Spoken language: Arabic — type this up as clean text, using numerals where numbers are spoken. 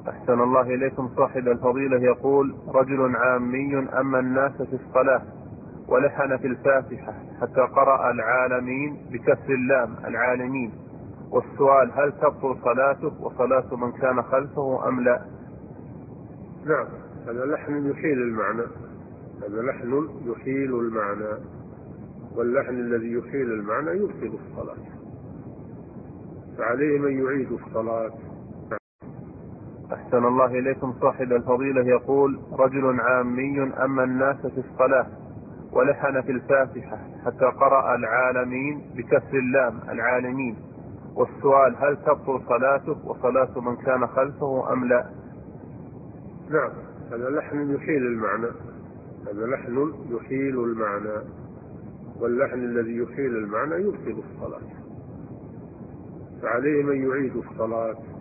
أحسن الله إليكم صاحب الفضيلة يقول: رجل عامي أما الناس في الصلاة ولحن في الفاتحة حتى قرأ العالمين بكسر اللام العالمين، والسؤال: هل تبطل صلاته وصلاة من كان خلفه أم لا؟ نعم، هذا لحن يحيل المعنى، هذا لحن يحيل المعنى، واللحن الذي يحيل المعنى يبطل الصلاة، فعليه من يعيد الصلاة. أحسن الله إليكم صاحب الفضيلة يقول: رجل عامي أما الناس في الصلاة ولحن في الفاتحة حتى قرأ العالمين بكسر اللام العالمين، والسؤال: هل تبطل صلاته وصلاة من كان خلفه أم لا؟ نعم، هذا لحن يحيل المعنى، هذا لحن يحيل المعنى، واللحن الذي يحيل المعنى يبطل الصلاة، فعليه من يعيد الصلاة.